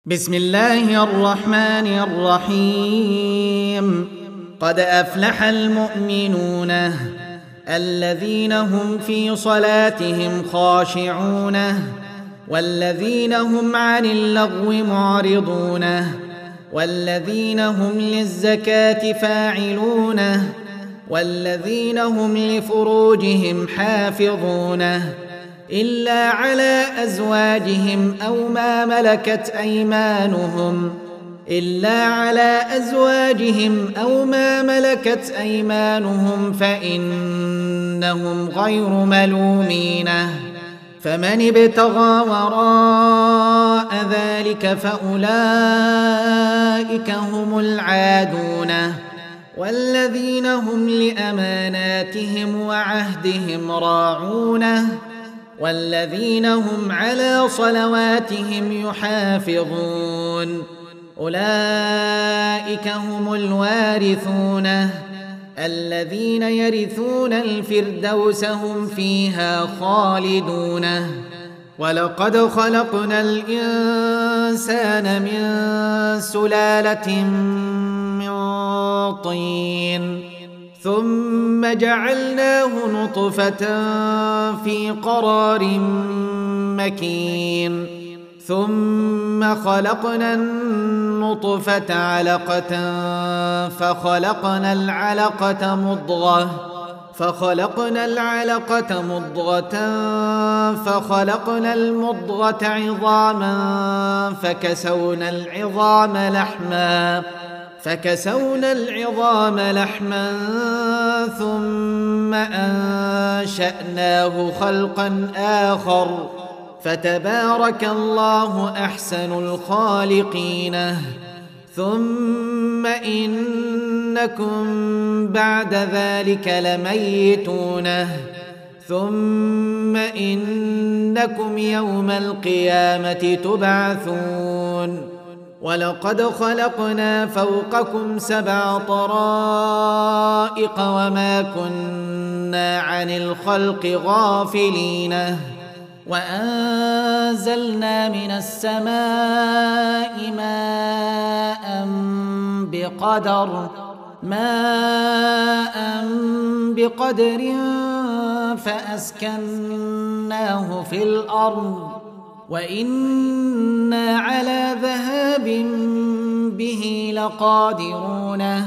بسم الله الرحمن الرحيم. قد أفلح المؤمنون الذين هم في صلاتهم خاشعون والذين هم عن اللغو معرضون والذين هم للزكاة فاعلون والذين هم لفروجهم حافظون إلا على أزواجهم أو ما ملكت أيمانهم فإنهم غير ملومين. فمن ابتغى وراء ذلك فأولئك هم العادون. والذين هم لأماناتهم وعهدهم راعون والذين هم على صلواتهم يحافظون أولئك هم الوارثون الذين يرثون الفردوس هم فيها خالدون. ولقد خلقنا الإنسان من سلالة من طين ثم جعلناه نطفة في قرار مكين ثم خلقنا النطفة علقة فخلقنا العلقة مضغة فخلقنا المضغة عظاما فكسونا العظام لحما ثم أنشأناه خلقا آخر فتبارك الله أحسن الخالقين. ثم إنكم بعد ذلك لميتون ثم إنكم يوم القيامة تبعثون. ولقد خلقنا فوقكم 7 طرائق وما كنا عن الخلق غافلين. وأنزلنا من السماء ماء بقدر فأسكناه في الأرض وإنا على ذهاب به لقادرون.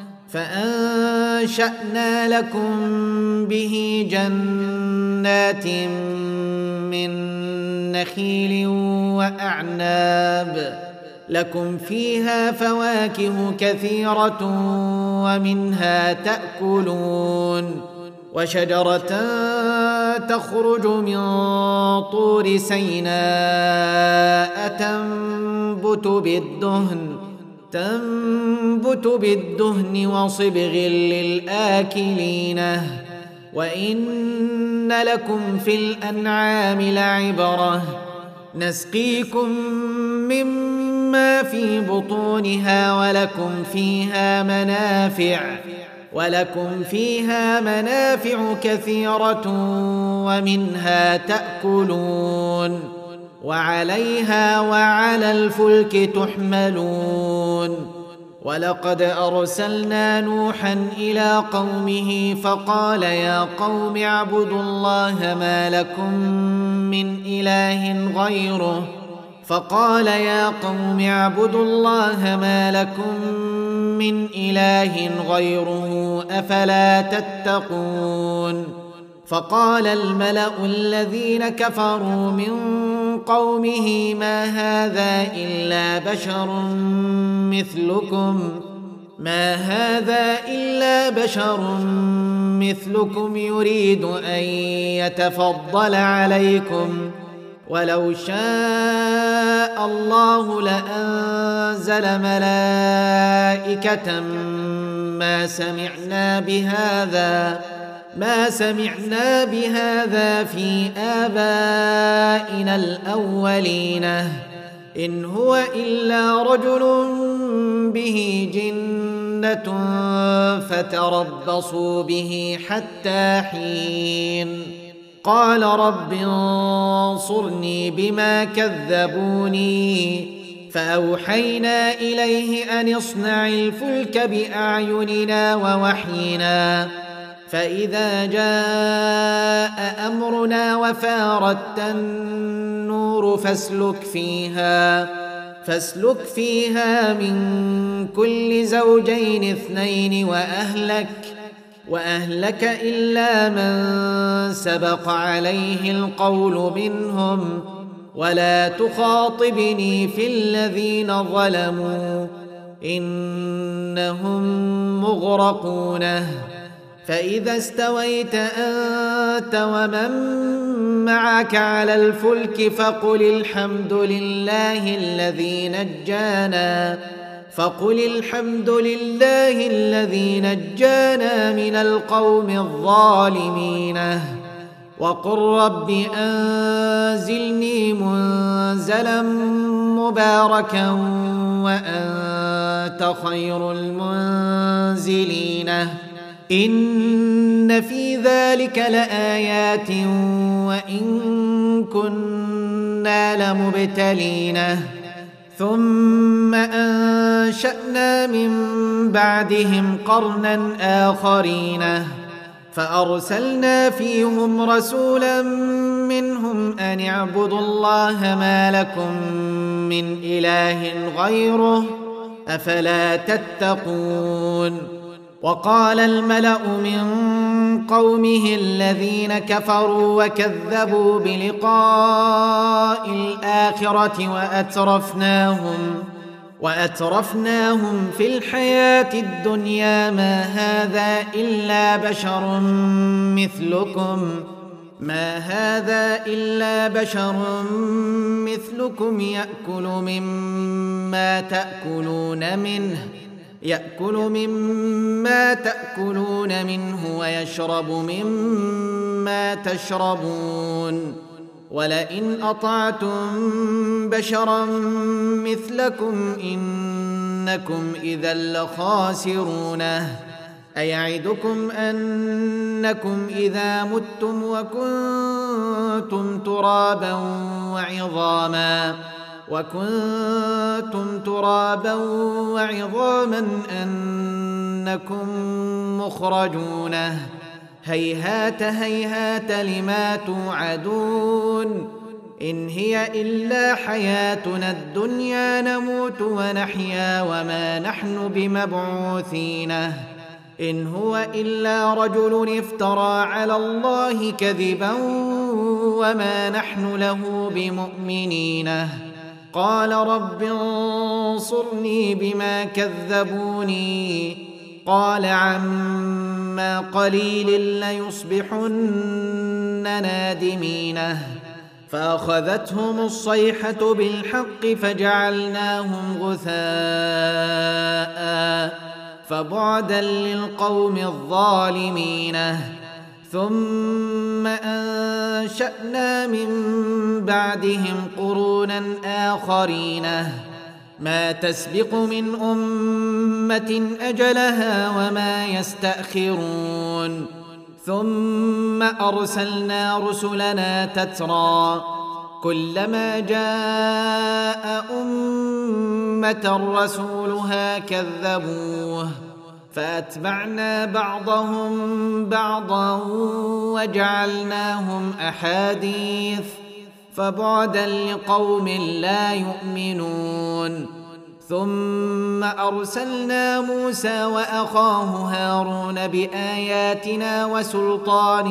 فأنشأنا لكم به جنات من نخيل وأعناب لكم فيها فواكه كثيرة ومنها تأكلون. وشجرة تخرج من طور سيناء تنبت بالدهن وصبغ للآكلين. وإن لكم في الأنعام لعبرة نسقيكم مما في بطونها ولكم فيها منافع كثيرة ومنها تأكلون وعليها وعلى الفلك تحملون. ولقد أرسلنا نوحا إلى قومه فقال يا قوم اعبدوا الله ما لكم من إله غيره أفلا تتقون. فقال الملأ الذين كفروا من قومه ما هذا إلا بشر مثلكم يريد أن يتفضل عليكم ولو شاء الله لأنزل ملائكة ما سمعنا بهذا في آبائنا الأولين إن هو إلا رجل به جنة فتربصوا به حتى حين. قال رب انصرني بما كذبوني فأوحينا إليه أن اصنع الفلك بأعيننا ووحينا فإذا جاء أمرنا وفاردت النور فاسلك فيها من كل زوجين اثنين وأهلك إلا من سبق عليه القول منهم ولا تخاطبني في الذين ظلموا إنهم مغرقون فإذا استويت أنت ومن معك على الفلك فقل الحمد لله الذي نجانا من القوم الظالمين وقل رب أنزلني منزلا مباركا وأنت خير المنزلين إن في ذلك لآيات وإن كنا لمبتلين ثم أنشأنا من بعدهم قرنا آخرين فأرسلنا فيهم رسولا منهم أن اعبدوا الله ما لكم من إله غيره أفلا تتقون وقال الملأ من قومه الذين كفروا وكذبوا بلقاء الآخرة وأترفناهم في الحياة الدنيا ما هذا إلا بشر مثلكم يأكل مما تأكلون منه ويشرب مما تشربون ولئن أطعتم بشرا مثلكم إنكم إذا لخاسرون أيعدكم أنكم إذا متم وكنتم ترابا وعظاما أنكم مخرجون هيهات لما توعدون إن هي إلا حياتنا الدنيا نموت ونحيا وما نحن بمبعوثين إن هو إلا رجل افترى على الله كذبا وما نحن له بمؤمنين قال رب انصرني بما كذبوني قال عما قليل ليصبحن نادمين فأخذتهم الصيحة بالحق فجعلناهم غثاء فبعدا للقوم الظالمين ثم أنشأنا من بعدهم قرونا آخرين ما تسبق من أمة أجلها وما يستأخرون ثم أرسلنا رسلنا تترى كلما جاء أمة رسولها كذبوه فأتبعنا بعضهم بعضا وجعلناهم أحاديث فبعدا لقوم لا يؤمنون ثم أرسلنا موسى وأخاه هارون بآياتنا وسلطان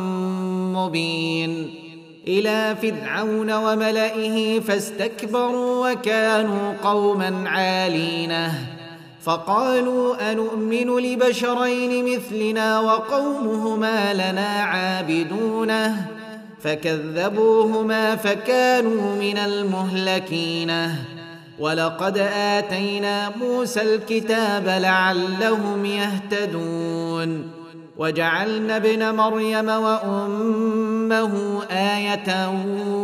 مبين إلى فرعون وملئه فاستكبروا وكانوا قوما عالين فقالوا أنؤمن لبشرين مثلنا وقومهما لنا عابدونه فكذبوهما فكانوا من المهلكين ولقد آتينا موسى الكتاب لعلهم يهتدون وجعلنا ابن مريم وأمه آية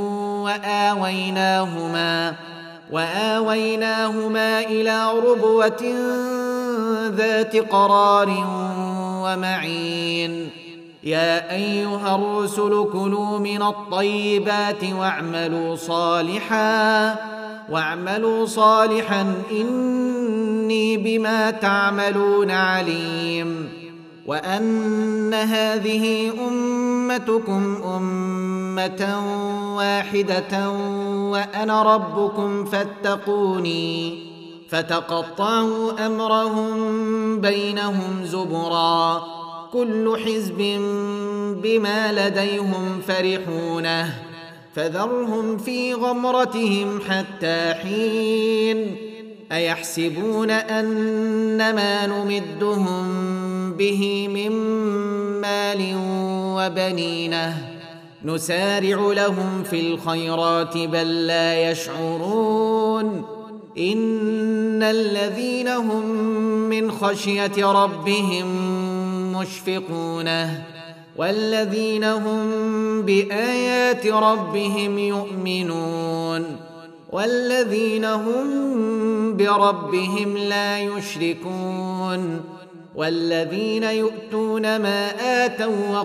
وآويناهما إلى ربوة ذات قرار ومعين يا أيها الرسل كلوا من الطيبات واعملوا صالحا واعملوا صالحا إني بما تعملون عليم وأن هذه أمتكم أمة واحدة وأنا ربكم فاتقوني فتقطعوا أمرهم بينهم زبرا كل حزب بما لديهم فرحون فذرهم في غمرتهم حتى حين أيحسبون أنما نمدهم به من مال وبنين نسارع لهم في الخيرات بل لا يشعرون إن الذين هم من خشية ربهم مشفقون والذين هم بآيات ربهم يؤمنون والذين هم بربهم لا يشركون والذين يؤتون ما آتوا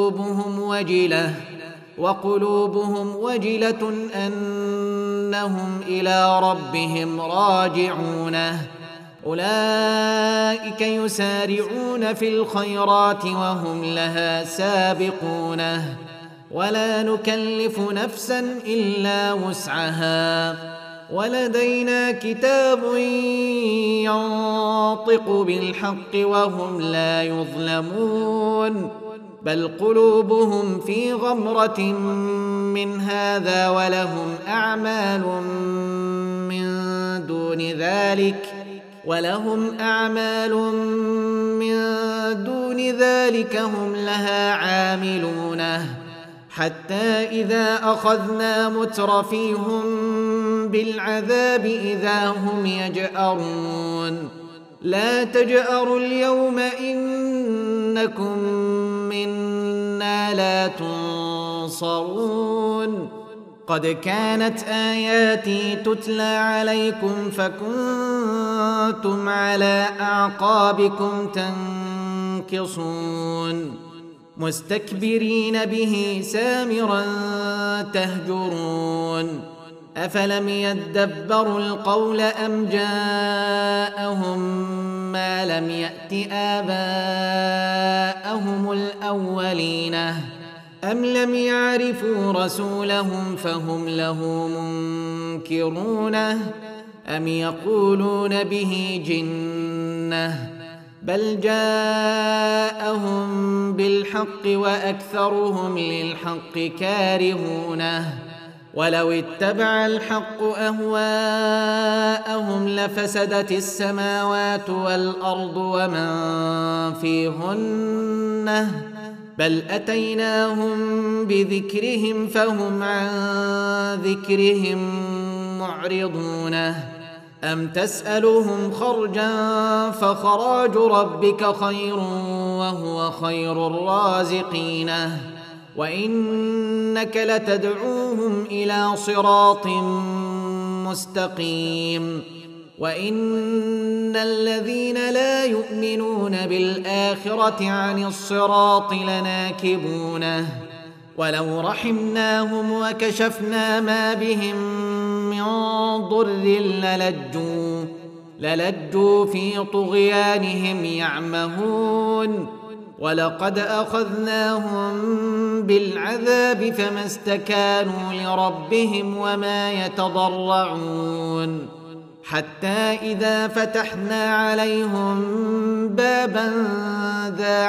وقلوبهم وجلة أنهم إلى ربهم راجعون أولئك يسارعون في الخيرات وهم لها سابقون ولا نكلف نفسا إلا وسعها ولدينا كتاب ينطق بالحق وهم لا يظلمون بل قلوبهم في غمرة من هذا ولهم أعمال من دون ذلك هم لها عاملون حتى إذا أخذنا مترفيهم بالعذاب إذا هم يجأرون لا تجأروا اليوم إنكم منا لا تنصرون قد كانت آياتي تتلى عليكم فكنتم على أعقابكم تنكصون مستكبرين به سامرا تهجرون أفلم يدبروا القول أم جاءهم ما لم يأت آباءهم الأولين أم لم يعرفوا رسولهم فهم له منكرون أم يقولون به جنة بل جاءهم بالحق وأكثرهم للحق كارهونه ولو اتبع الحق أهواءهم لفسدت السماوات والأرض ومن فيهن بل أتيناهم بذكرهم فهم عن ذكرهم معرضون أم تسألهم خرجا فخراج ربك خير وهو خير الرازقين وإنك لتدعوهم إلى صراط مستقيم وإن الذين لا يؤمنون بالآخرة عن الصراط لناكبون ولو رحمناهم وكشفنا ما بهم من ضر للجوا في طغيانهم يعمهون ولقد أخذناهم بالعذاب فما استكانوا لربهم وما يتضرعون حتى إذا فتحنا عليهم بابا ذا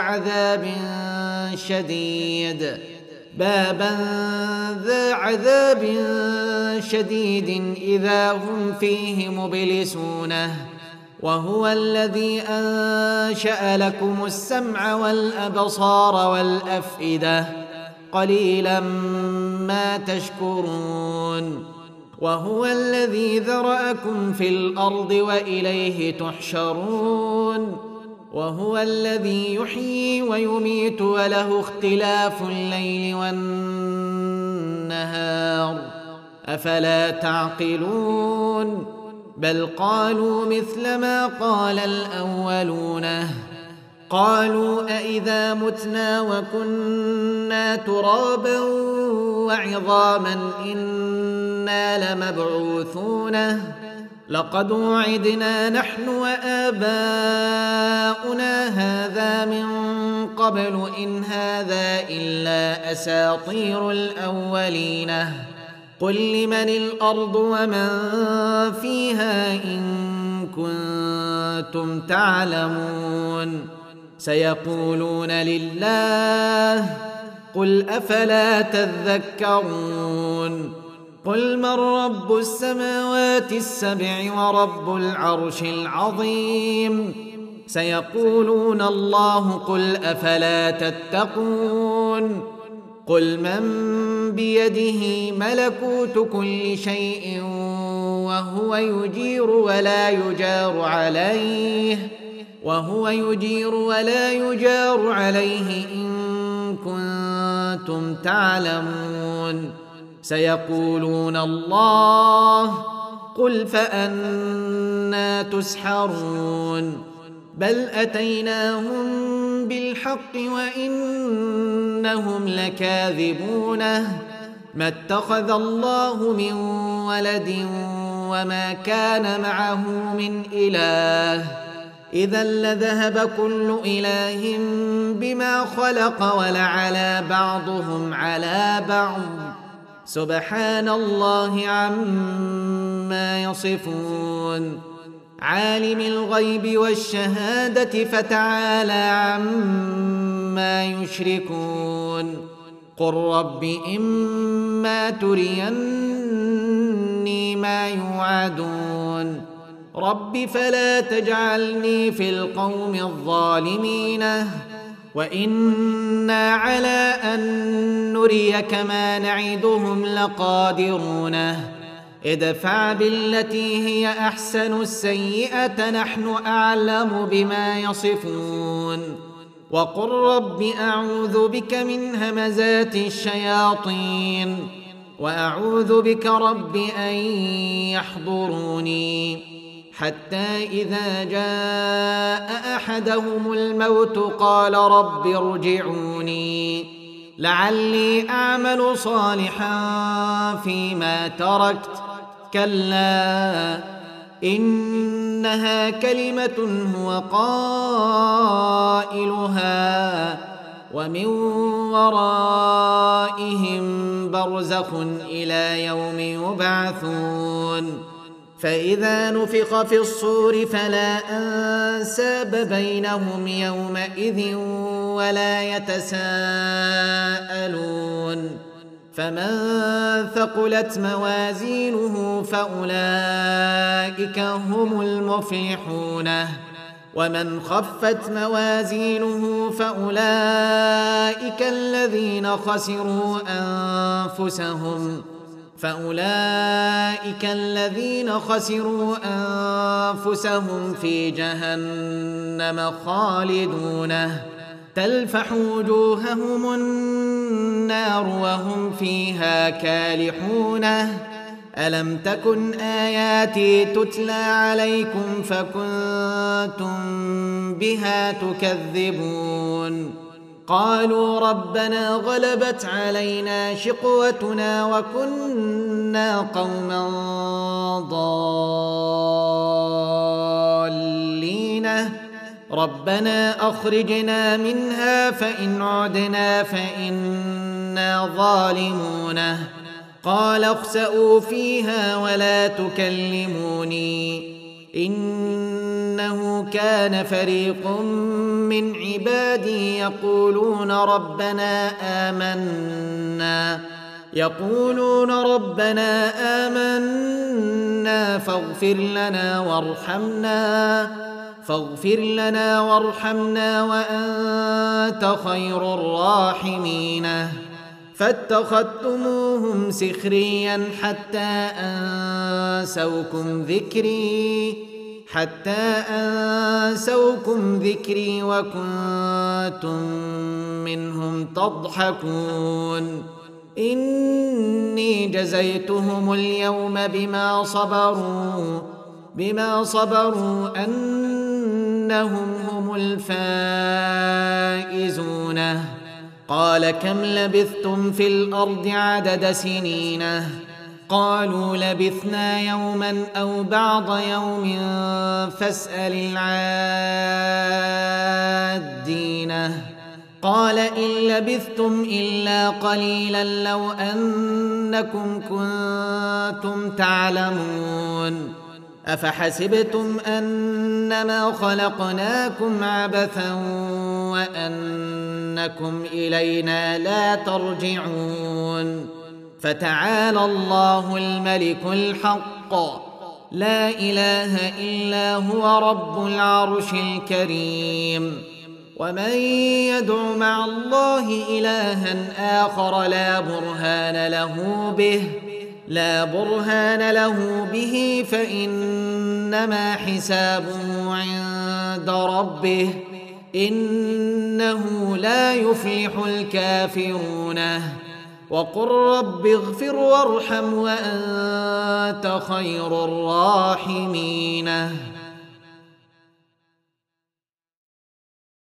عذاب شديد إذا هم فيه مبلسون وهو الذي أنشأ لكم السمع والأبصار والأفئدة قليلا ما تشكرون وهو الذي ذرأكم في الأرض وإليه تحشرون وهو الذي يحيي ويميت وله اختلاف الليل والنهار أفلا تعقلون بل قالوا مثل ما قال الأولون قالوا أإذا متنا وكنا ترابا وعظاما إنا إنا لمبعوثون لقد وعدنا نحن وآباؤنا هذا من قبل إن هذا إلا أساطير الأولين قل لمن الأرض ومن فيها إن كنتم تعلمون سيقولون لله قل أفلا تذكرون قل من رب السماوات السبع ورب العرش العظيم سيقولون الله قل أفلا تتقون قل من بيده ملكوت كل شيء وهو يجير ولا يجار عليه إن كنتم تعلمون سيقولون الله قل فأنى تسحرون بل أتيناهم بالحق وإنهم لكاذبون ما اتخذ الله من ولد وما كان معه من إله إذا لذهب كل إله بما خلق ولعلى بعضهم على بعض سبحان الله عما يصفون عالم الغيب والشهادة فتعالى عما يشركون قل رب إما تريني ما يوعدون رب فلا تجعلني في القوم الظالمين وإنا على أن نريك ما نعدهم لقادرون ادفع بالتي هي أحسن السيئة نحن أعلم بما يصفون وقل رب أعوذ بك من همزات الشياطين وأعوذ بك رب أن يحضروني حتى إذا جاء أحدهم الموت قال رب ارجعوني لعلي أعمل صالحا فيما تركت كلا إنها كلمة هو قائلها ومن ورائهم برزخ إلى يوم يبعثون فإذا نفخ في الصور فلا أنساب بينهم يومئذ ولا يتساءلون فمن ثقلت موازينه فأولئك هم المفلحون ومن خفت موازينه فأولئك الذين خسروا أنفسهم في جهنم خالدون تلفح وجوههم النار وهم فيها كالحون ألم تكن آياتي تتلى عليكم فكنتم بها تكذبون قالوا ربنا غلبت علينا شقوتنا وكنا قوما ضالين ربنا أخرجنا منها فإن عدنا فإنا ظالمون قال اخسئوا فيها ولا تكلموني إنه كان فريق من عبادي يقولون ربنا آمنا فاغفر لنا وارحمنا وأنت خير الراحمين فاتخذتموهم سخريا حتى أنسوكم ذكري وكنتم منهم تضحكون إني جزيتهم اليوم بما صبروا أنهم هم الفائزون قال كم لبثتم في الأرض عدد سنين قالوا لبثنا يوما أو بعض يوم فاسأل العادين قال إن لبثتم إلا قليلا لو أنكم كنتم تعلمون أفحسبتم أنما خلقناكم عبثا وأنكم إلينا لا ترجعون فتعالى الله الملك الحق لا إله إلا هو رب العرش الكريم ومن يدع مع الله إلها آخر لا برهان له به فإنما حسابه عند ربه إنه لا يفلح الكافرون وقل رب اغفر وارحم وأنت خير الراحمين